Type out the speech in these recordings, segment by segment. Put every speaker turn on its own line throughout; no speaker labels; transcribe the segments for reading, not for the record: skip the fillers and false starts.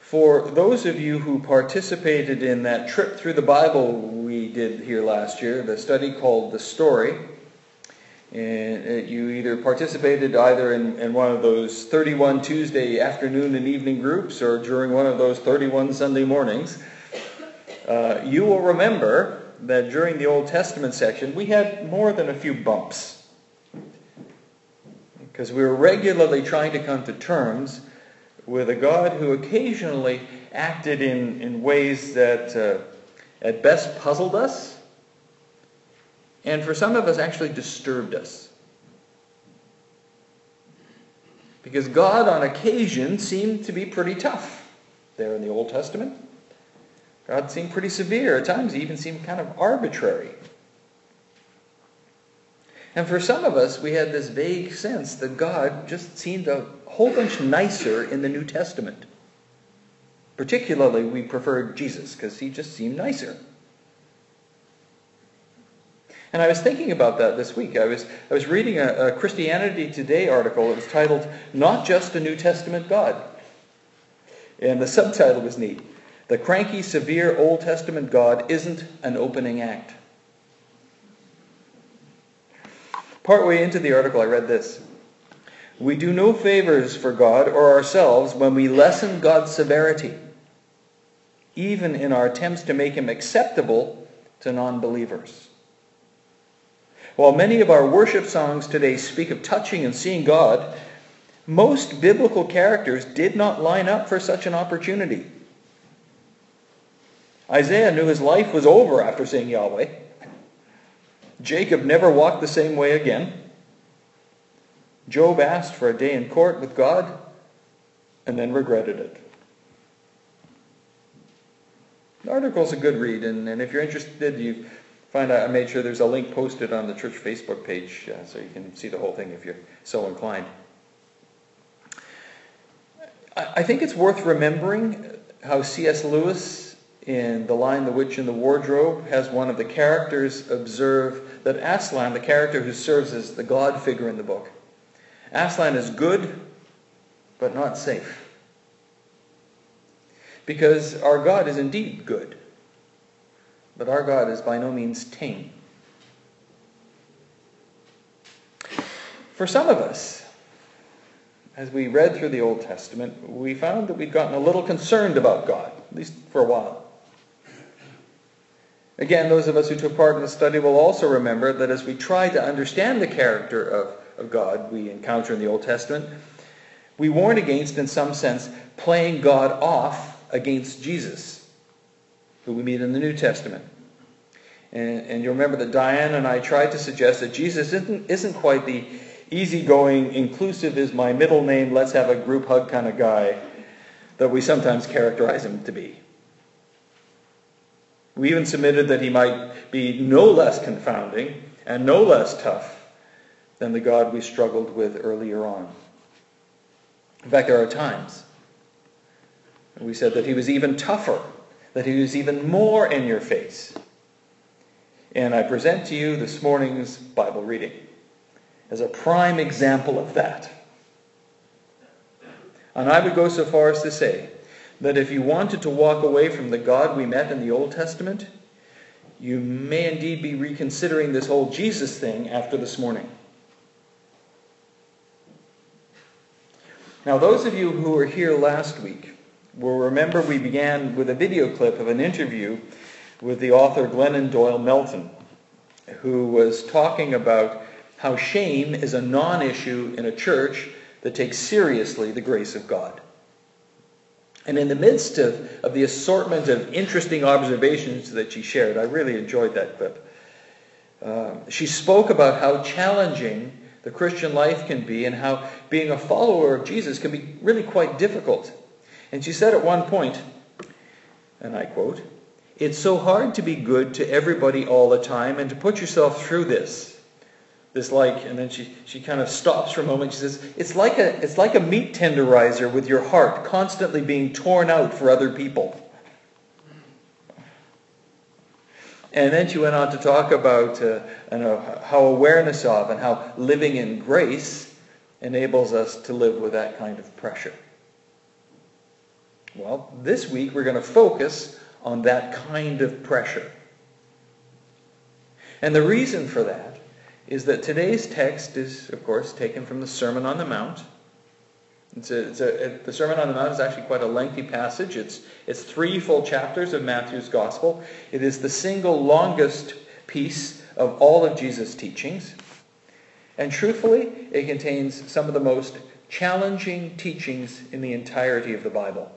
For those of you who participated in that trip through the Bible we did here last year, the study called The Story, and you either participated either in one of those 31 Tuesday afternoon and evening groups or during one of those 31 Sunday mornings, you will remember that during the Old Testament section we had more than a few bumps, because we were regularly trying to come to terms with a God who occasionally acted in ways that at best puzzled us, and for some of us actually disturbed us. Because God on occasion seemed to be pretty tough there in the Old Testament. God seemed pretty severe. At times he even seemed kind of arbitrary. And for some of us, we had this vague sense that God just seemed a whole bunch nicer in the New Testament. Particularly, we preferred Jesus because he just seemed nicer. And I was thinking about that this week. I was reading a Christianity Today article. It was titled, "Not Just a New Testament God." And the subtitle was neat. "The Cranky, Severe Old Testament God Isn't an Opening Act." Partway into the article, I read this. "We do no favors for God or ourselves when we lessen God's severity, even in our attempts to make him acceptable to non-believers. While many of our worship songs today speak of touching and seeing God, most biblical characters did not line up for such an opportunity. Isaiah knew his life was over after seeing Yahweh. Jacob never walked the same way again. Job asked for a day in court with God and then regretted it." The article's a good read, and if you're interested, you find out, I made sure there's a link posted on the church Facebook page so you can see the whole thing if you're so inclined. I think it's worth remembering how C.S. Lewis in The Lion, the Witch, and the Wardrobe has one of the characters observe that Aslan, the character who serves as the God figure in the book, Aslan is good, but not safe. Because our God is indeed good, but our God is by no means tame. For some of us, as we read through the Old Testament, we found that we'd gotten a little concerned about God, at least for a while. Again, those of us who took part in the study will also remember that as we try to understand the character of God we encounter in the Old Testament, we warn against, in some sense, playing God off against Jesus, who we meet in the New Testament. And you'll remember that Diane and I tried to suggest that Jesus isn't quite the easygoing, inclusive is my middle name, let's have a group hug kind of guy that we sometimes characterize him to be. We even submitted that he might be no less confounding and no less tough than the God we struggled with earlier on. In fact, there are times we said that he was even tougher, that he was even more in your face. And I present to you this morning's Bible reading as a prime example of that. And I would go so far as to say that if you wanted to walk away from the God we met in the Old Testament, you may indeed be reconsidering this whole Jesus thing after this morning. Now, those of you who were here last week will remember we began with a video clip of an interview with the author Glennon Doyle Melton, who was talking about how shame is a non-issue in a church that takes seriously the grace of God. And in the midst of the assortment of interesting observations that she shared, I really enjoyed that clip. She spoke about how challenging the Christian life can be and how being a follower of Jesus can be really quite difficult. And she said at one point, and I quote, "It's so hard to be good to everybody all the time and to put yourself through this and then she kind of stops for a moment. She says, it's like a meat tenderizer with your heart constantly being torn out for other people." And then she went on to talk about how awareness of and how living in grace enables us to live with that kind of pressure. Well, this week we're going to focus on that kind of pressure. And the reason for that is that today's text is, of course, taken from the Sermon on the Mount. The Sermon on the Mount is actually quite a lengthy passage. It's 3 full chapters of Matthew's Gospel. It is the single longest piece of all of Jesus' teachings. And truthfully, it contains some of the most challenging teachings in the entirety of the Bible.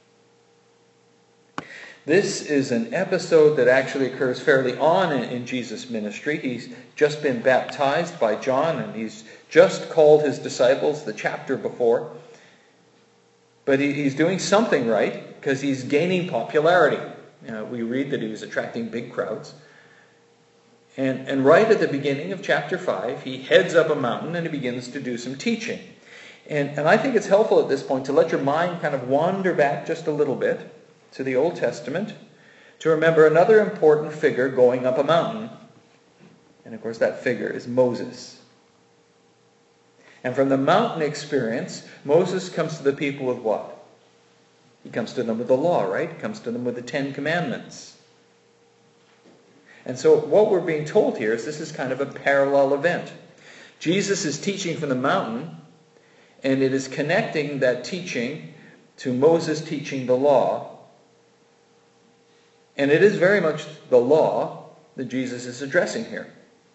This is an episode that actually occurs fairly on in Jesus' ministry. He's just been baptized by John, and he's just called his disciples the chapter before. But he's doing something right, because he's gaining popularity. We read that he was attracting big crowds. And right at the beginning of chapter 5, he heads up a mountain and he begins to do some teaching. And I think it's helpful at this point to let your mind kind of wander back just a little bit to the Old Testament, to remember another important figure going up a mountain. And of course that figure is Moses. And from the mountain experience, Moses comes to the people with what? He comes to them with the law, right? He comes to them with the 10 Commandments. And so what we're being told here is this is kind of a parallel event. Jesus is teaching from the mountain, and it is connecting that teaching to Moses teaching the law. And it is very much the law that Jesus is addressing here.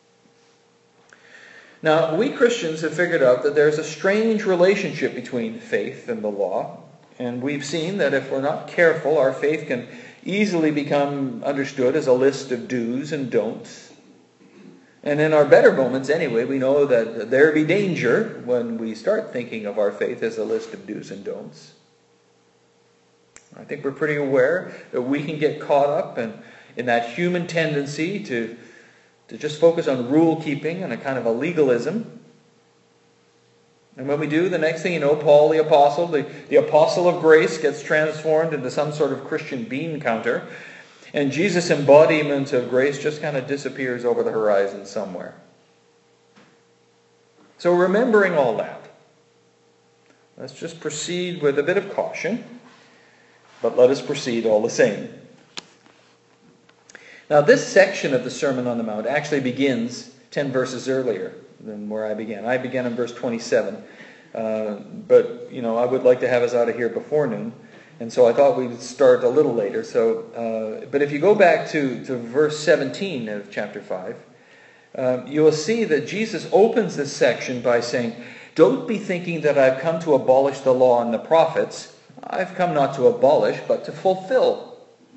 Now, we Christians have figured out that there's a strange relationship between faith and the law. And we've seen that if we're not careful, our faith can easily become understood as a list of do's and don'ts. And in our better moments anyway, we know that there be danger when we start thinking of our faith as a list of do's and don'ts. I think we're pretty aware that we can get caught up in that human tendency to just focus on rule-keeping and a kind of a legalism. And when we do, the next thing you know, Paul the Apostle, the Apostle of Grace, gets transformed into some sort of Christian bean counter, and Jesus' embodiment of grace just kind of disappears over the horizon somewhere. So remembering all that, let's just proceed with a bit of caution. But let us proceed all the same. Now, this section of the Sermon on the Mount actually begins 10 verses earlier than where I began. I began in verse 27. But, I would like to have us out of here before noon. And so I thought we would start a little later. But if you go back to verse 17 of chapter 5, you will see that Jesus opens this section by saying, "Don't be thinking that I've come to abolish the law and the prophets. I've come not to abolish, but to fulfill."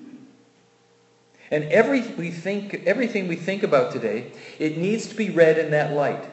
And everything we think about today, it needs to be read in that light.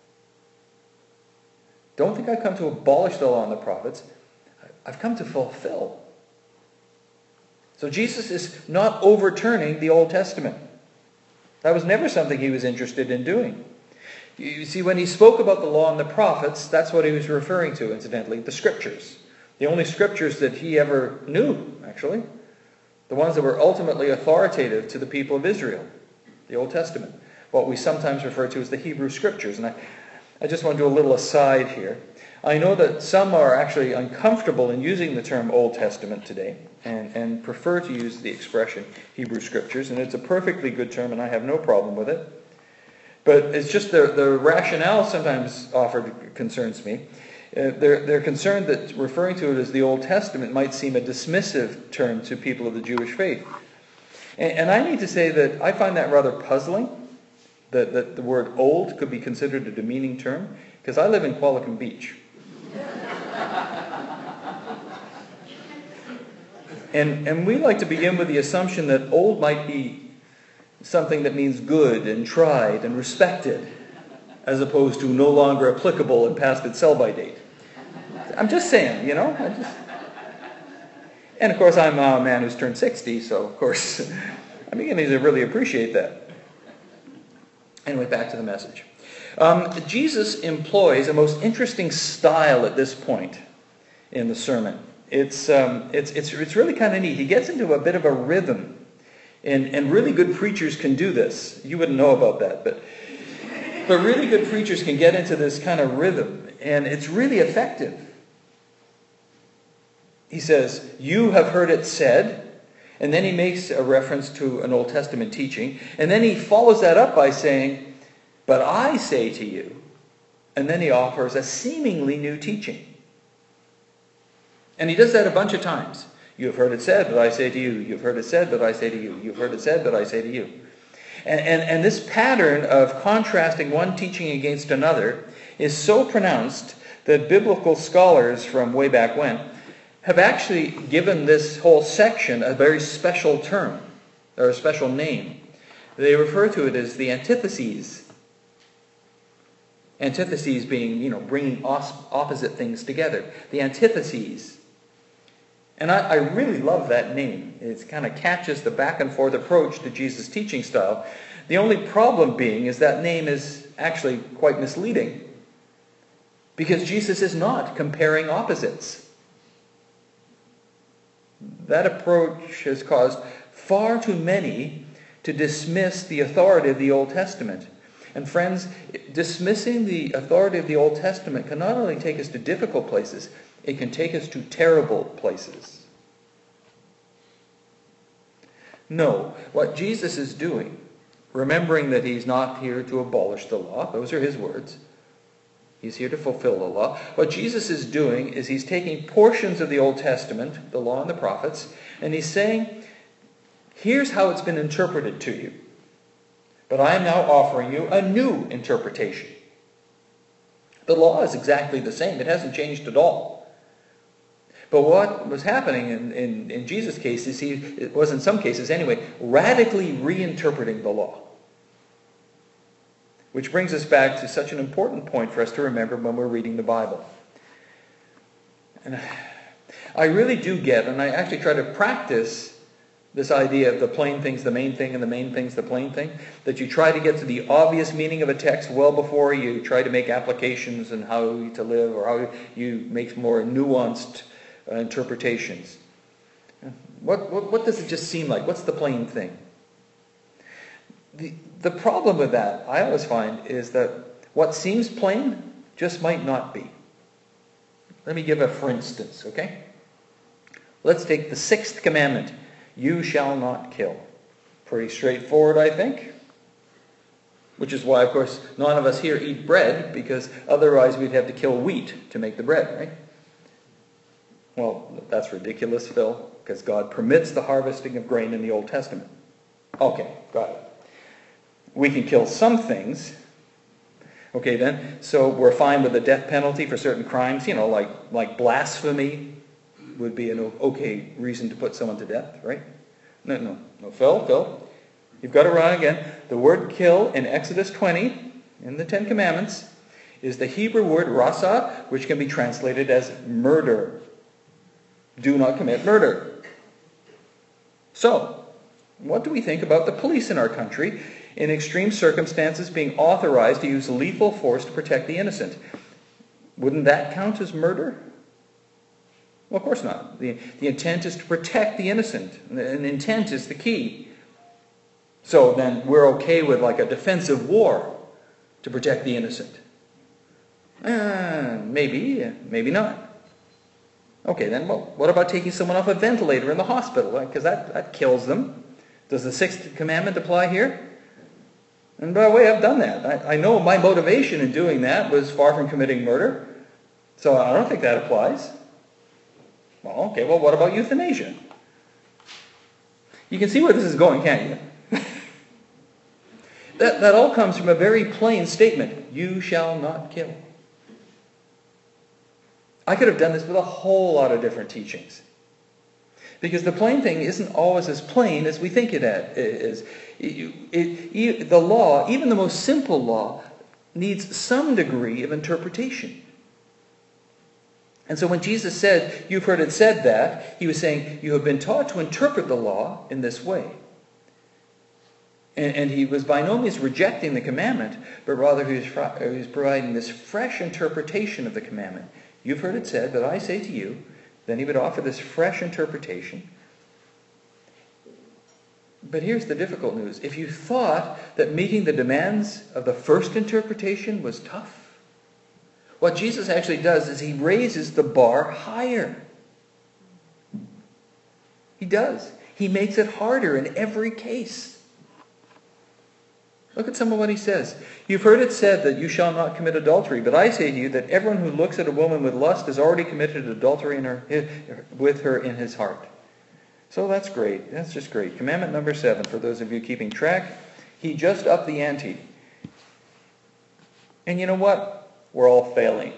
Don't think I've come to abolish the law and the prophets. I've come to fulfill. So Jesus is not overturning the Old Testament. That was never something he was interested in doing. You see, when he spoke about the law and the prophets, that's what he was referring to, incidentally, the Scriptures. The only Scriptures that he ever knew, actually. The ones that were ultimately authoritative to the people of Israel. The Old Testament. What we sometimes refer to as the Hebrew Scriptures. And I just want to do a little aside here. I know that some are actually uncomfortable in using the term Old Testament today. And prefer to use the expression Hebrew Scriptures. And it's a perfectly good term, and I have no problem with it. But it's just the rationale sometimes offered concerns me. They're concerned that referring to it as the Old Testament might seem a dismissive term to people of the Jewish faith. And I need to say that I find that rather puzzling, that the word old could be considered a demeaning term, because I live in Qualicum Beach. And we like to begin with the assumption that old might be something that means good and tried and respected, as opposed to no longer applicable and past its sell-by date. I'm just saying, And of course, I'm a man who's turned 60, so of course, I'm beginning to really appreciate that. Anyway, back to the message. Jesus employs a most interesting style at this point in the sermon. It's really kind of neat. He gets into a bit of a rhythm, and really good preachers can do this. You wouldn't know about that, but really good preachers can get into this kind of rhythm, and it's really effective. He says, you have heard it said, and then he makes a reference to an Old Testament teaching, and then he follows that up by saying, but I say to you, and then he offers a seemingly new teaching. And he does that a bunch of times. You have heard it said, but I say to you. You have heard it said, but I say to you. You have heard it said, but I say to you. And this pattern of contrasting one teaching against another is so pronounced that biblical scholars from way back when have actually given this whole section a very special term, or a special name. They refer to it as the antitheses. Antitheses being, bringing opposite things together. The antitheses. And I really love that name. It kind of catches the back and forth approach to Jesus' teaching style. The only problem being is that name is actually quite misleading. Because Jesus is not comparing opposites. That approach has caused far too many to dismiss the authority of the Old Testament. And friends, dismissing the authority of the Old Testament can not only take us to difficult places, it can take us to terrible places. No, what Jesus is doing, remembering that he's not here to abolish the law, those are his words. He's here to fulfill the law. What Jesus is doing is he's taking portions of the Old Testament, the law and the prophets, and he's saying, here's how it's been interpreted to you. But I am now offering you a new interpretation. The law is exactly the same. It hasn't changed at all. But what was happening in Jesus' case is it was in some cases anyway, radically reinterpreting the law. Which brings us back to such an important point for us to remember when we're reading the Bible. And I really do get, and I actually try to practice this idea of the plain thing's the main thing and the main thing's the plain thing, that you try to get to the obvious meaning of a text well before you try to make applications and how to live or how you make more nuanced interpretations. What does it just seem like? What's the plain thing? The problem with that, I always find, is that what seems plain just might not be. Let me give a for instance, okay? Let's take the 6th commandment. You shall not kill. Pretty straightforward, I think. Which is why, of course, none of us here eat bread, because otherwise we'd have to kill wheat to make the bread, right? Well, that's ridiculous, Phil, because God permits the harvesting of grain in the Old Testament. Okay, got it. We can kill some things. Okay, then. So we're fine with the death penalty for certain crimes, like blasphemy would be an okay reason to put someone to death, right? No, Phil, you've got it wrong again. The word kill in Exodus 20, in the 10 Commandments, is the Hebrew word rasa, which can be translated as murder. Do not commit murder. So, what do we think about the police in our country in extreme circumstances being authorized to use lethal force to protect the innocent? Wouldn't that count as murder? Well, of course not. The intent is to protect the innocent. And intent is the key. So then we're okay with like a defensive war to protect the innocent. Maybe, maybe not. Okay, then what about taking someone off a ventilator in the hospital? Because that kills them. Does the 6th commandment apply here? And by the way, I've done that. I know my motivation in doing that was far from committing murder. So I don't think that applies. Well, okay, what about euthanasia? You can see where this is going, can't you? That all comes from a very plain statement. You shall not kill. I could have done this with a whole lot of different teachings. Because the plain thing isn't always as plain as we think it is. The law, even the most simple law, needs some degree of interpretation. And so when Jesus said, you've heard it said that, he was saying, you have been taught to interpret the law in this way. And he was by no means rejecting the commandment, but rather he was providing this fresh interpretation of the commandment. You've heard it said, but I say to you. Then he would offer this fresh interpretation. But here's the difficult news. If you thought that meeting the demands of the first interpretation was tough, what Jesus actually does is he raises the bar higher. He does. He makes it harder in every case. Look at some of what he says. You've heard it said that you shall not commit adultery, but I say to you that everyone who looks at a woman with lust has already committed adultery with her in his heart. So that's great. That's just great. Commandment number 7, for those of you keeping track, he just upped the ante. And you know what? We're all failing.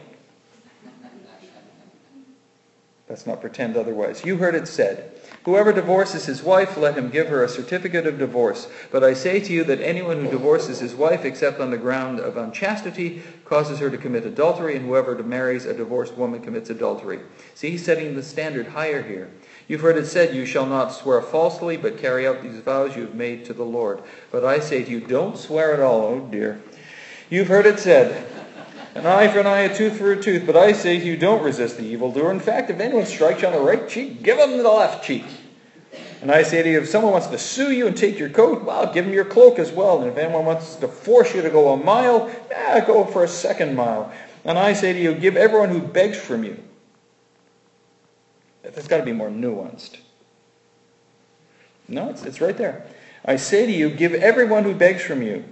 Let's not pretend otherwise. You heard it said, whoever divorces his wife, let him give her a certificate of divorce. But I say to you that anyone who divorces his wife except on the ground of unchastity causes her to commit adultery, and whoever marries a divorced woman commits adultery. See, he's setting the standard higher here. You've heard it said, you shall not swear falsely, but carry out these vows you have made to the Lord. But I say to you, don't swear at all. Oh dear. You've heard it said, an eye for an eye, a tooth for a tooth. But I say to you, don't resist the evildoer. In fact, if anyone strikes you on the right cheek, give him the left cheek. And I say to you, if someone wants to sue you and take your coat, well, give him your cloak as well. And if anyone wants to force you to go a mile, go for a second mile. And I say to you, give everyone who begs from you. That's got to be more nuanced. No, it's right there. I say to you, give everyone who begs from you.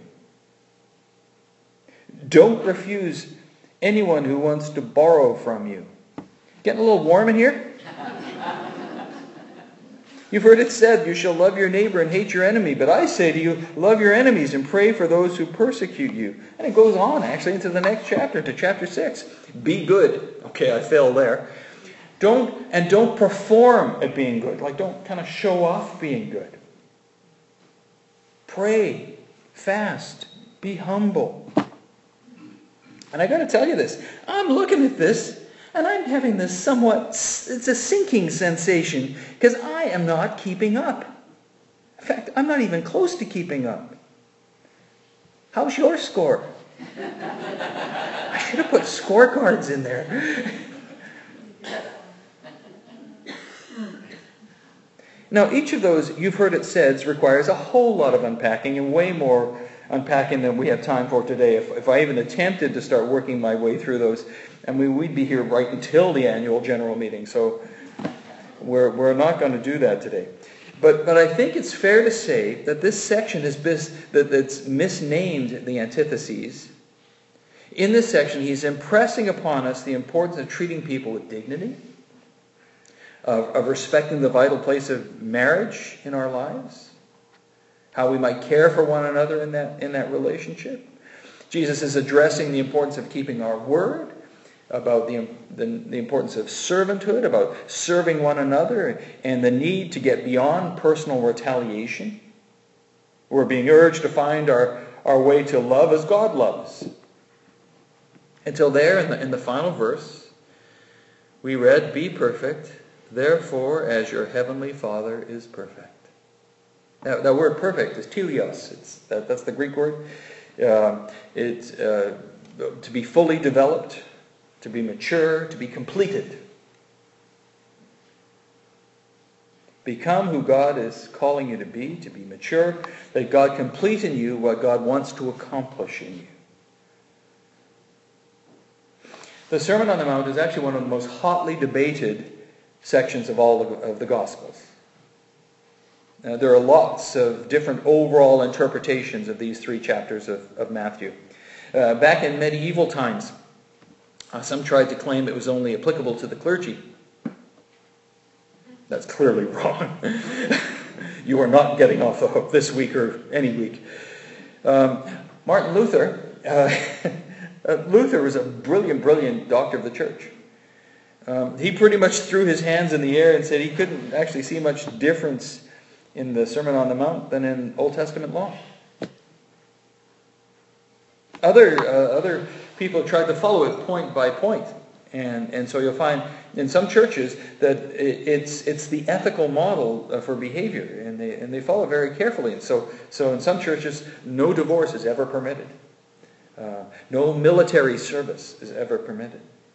Don't refuse anyone who wants to borrow from you. Getting a little warm in here? You've heard it said, you shall love your neighbor and hate your enemy. But I say to you, love your enemies and pray for those who persecute you. And it goes on, actually, into the next chapter, to chapter 6. Be good. Okay, I failed there. Don't perform at being good. Like, don't kind of show off being good. Pray, fast, be humble. And I got to tell you this. I'm looking at this, and I'm having this it's a sinking sensation, because I am not keeping up. In fact, I'm not even close to keeping up. How's your score? I should have put scorecards in there. Now, each of those, you've heard it said, requires a whole lot of unpacking, and way more unpacking than we have time for today. If I even attempted to start working my way through those, we'd be here right until the annual general meeting. So we're not going to do that today. But I think it's fair to say that this section that's misnamed the antitheses. In this section, he's impressing upon us the importance of treating people with dignity, of respecting the vital place of marriage in our lives, how we might care for one another in that relationship. Jesus is addressing the importance of keeping our word, about the importance of servanthood, about serving one another, and the need to get beyond personal retaliation. We're being urged to find our way to love as God loves. Until there, in the final verse, we read, be perfect, therefore, as your heavenly Father is perfect. Now, that word perfect is teleos. That's the Greek word. It's to be fully developed, to be mature, to be completed. Become who God is calling you to be mature, that God complete in you what God wants to accomplish in you. The Sermon on the Mount is actually one of the most hotly debated sections of all of the Gospels. There are lots of different overall interpretations of these 3 chapters of Matthew. Back in medieval times, some tried to claim it was only applicable to the clergy. That's clearly wrong. You are not getting off the hook this week or any week. Martin Luther, Luther was a brilliant doctor of the church. He pretty much threw his hands in the air and said he couldn't actually see much difference in the Sermon on the Mount than in Old Testament law. Other people tried to follow it point by point. And so you'll find in some churches that it's the ethical model for behavior, and they follow it very carefully. And so in some churches, no divorce is ever permitted. No military service is ever permitted.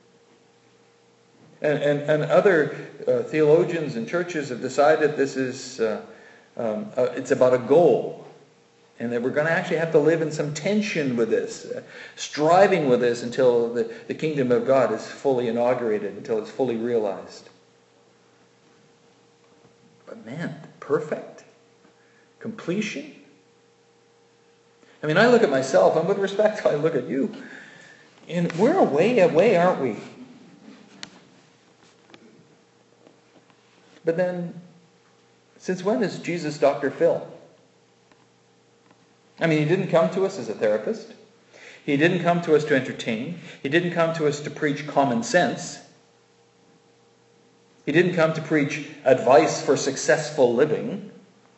And other theologians and churches have decided this is it's about a goal. And that we're going to actually have to live in some tension with this, striving with this until the kingdom of God is fully inaugurated, until it's fully realized. man, perfect? Completion? I mean, I look at myself, and with respect, I look at you, and we're way away, aren't we? But then, since when is Jesus Dr. Phil? I mean, he didn't come to us as a therapist. He didn't come to us to entertain. He didn't come to us to preach common sense. He didn't come to preach advice for successful living.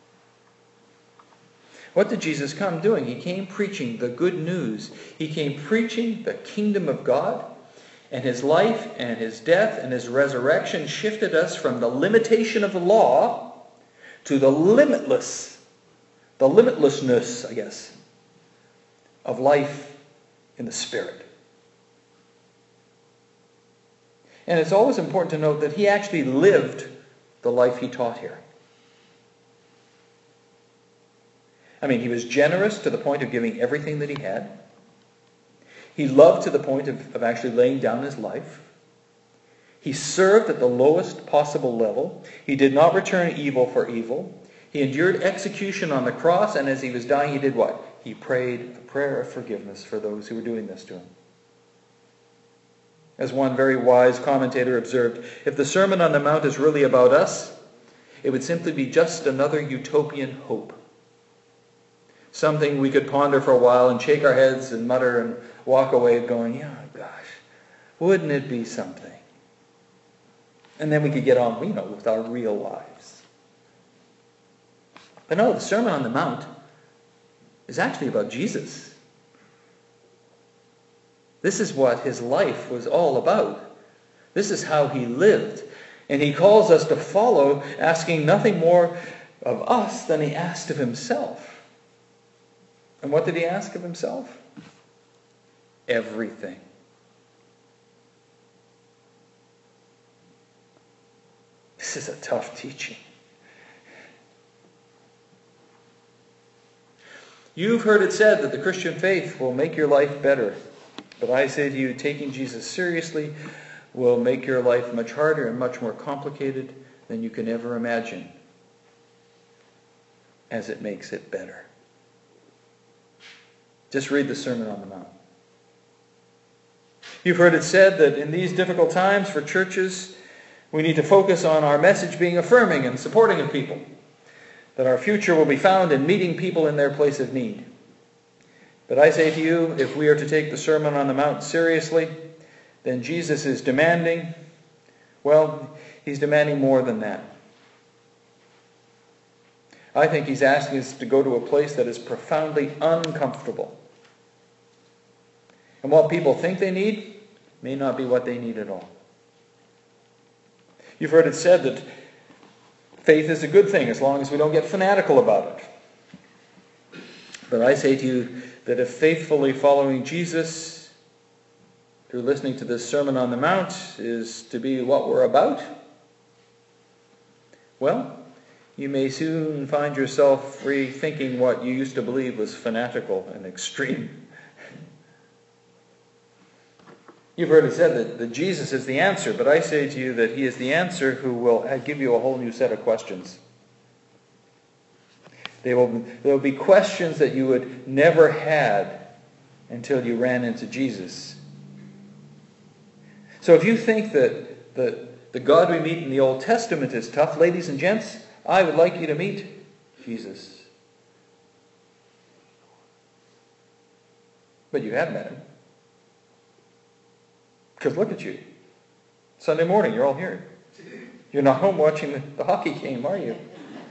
What did Jesus come doing? He came preaching the good news. He came preaching the kingdom of God. And his life and his death and his resurrection shifted us from the limitation of the law to the limitlessness, I guess, of life in the Spirit. And it's always important to note that he actually lived the life he taught here. I mean, he was generous to the point of giving everything that he had. He loved to the point of actually laying down his life. He served at the lowest possible level. He did not return evil for evil. He endured execution on the cross, and as he was dying, he did what? He prayed a prayer of forgiveness for those who were doing this to him. As one very wise commentator observed, if the Sermon on the Mount is really about us, it would simply be just another utopian hope. Something we could ponder for a while and shake our heads and mutter and walk away going, yeah, gosh, wouldn't it be something? And then we could get on, with our real lives. But no, the Sermon on the Mount is actually about Jesus. This is what his life was all about. This is how he lived. And he calls us to follow, asking nothing more of us than he asked of himself. And what did he ask of himself? Everything. This is a tough teaching. You've heard it said that the Christian faith will make your life better. But I say to you, taking Jesus seriously will make your life much harder and much more complicated than you can ever imagine, as it makes it better. Just read the Sermon on the Mount. You've heard it said that in these difficult times for churches, we need to focus on our message being affirming and supporting of people. That our future will be found in meeting people in their place of need. But I say to you, if we are to take the Sermon on the Mount seriously, then Jesus is demanding, he's demanding more than that. I think he's asking us to go to a place that is profoundly uncomfortable. And what people think they need may not be what they need at all. You've heard it said that faith is a good thing as long as we don't get fanatical about it. But I say to you that if faithfully following Jesus through listening to this Sermon on the Mount is to be what we're about, you may soon find yourself rethinking what you used to believe was fanatical and extreme. You've heard it said that Jesus is the answer, but I say to you that he is the answer who will give you a whole new set of questions. There will be questions that you would never had until you ran into Jesus. So if you think that the God we meet in the Old Testament is tough, ladies and gents, I would like you to meet Jesus. But you have met him. Because look at you. Sunday morning, you're all here. You're not home watching the hockey game, are you?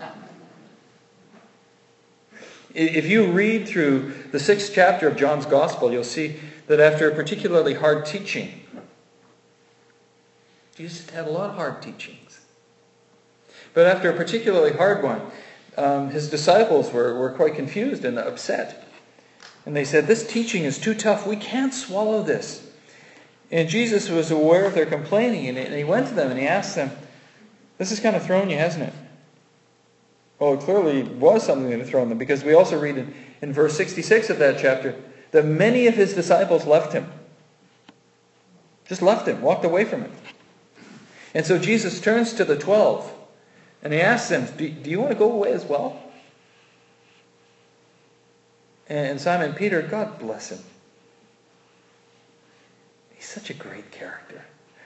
If you read through the 6th chapter of John's Gospel, you'll see that after a particularly hard teaching, Jesus had a lot of hard teachings. But after a particularly hard one, his disciples were quite confused and upset. And they said, this teaching is too tough. We can't swallow this. And Jesus was aware of their complaining, and he went to them and he asked them, this has kind of thrown you, hasn't it? Well, it clearly was something that had thrown them, because we also read in verse 66 of that chapter that many of his disciples left him. Just left him, walked away from him. And so Jesus turns to the 12 And he asks them, do you want to go away as well? And Simon Peter, God bless him. He's such a great character.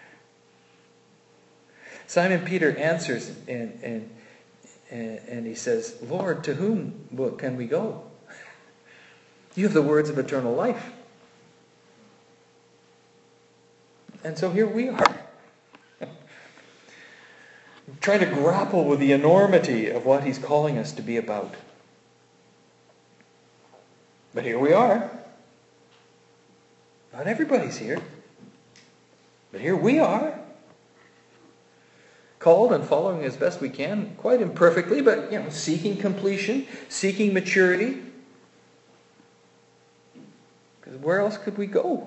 Simon Peter answers and he says, Lord, to whom can we go? You have the words of eternal life. And so here we are, trying to grapple with the enormity of what he's calling us to be about. But here we are. Not everybody's here. But here we are. Called and following as best we can, quite imperfectly, but seeking completion, seeking maturity. Because where else could we go?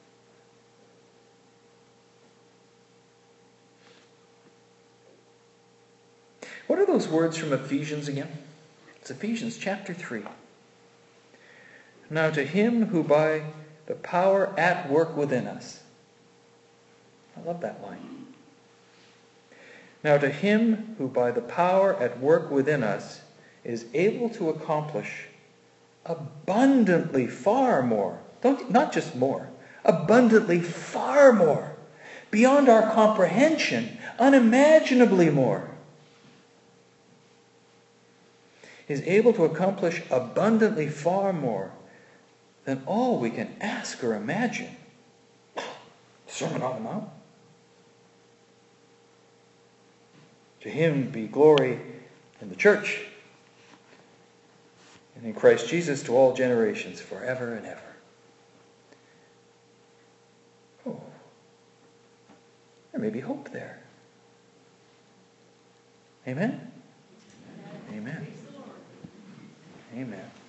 What are those words from Ephesians again? It's Ephesians chapter 3. Now to him who by the power at work within us. I love that line. Now to him who by the power at work within us is able to accomplish abundantly far more. Not just more. Abundantly far more. Beyond our comprehension. Unimaginably more. Is able to accomplish abundantly far more than all we can ask or imagine. Sermon on the Mount. To him be glory in the church and in Christ Jesus to all generations forever and ever. Oh, there may be hope there. Amen? Amen. Amen.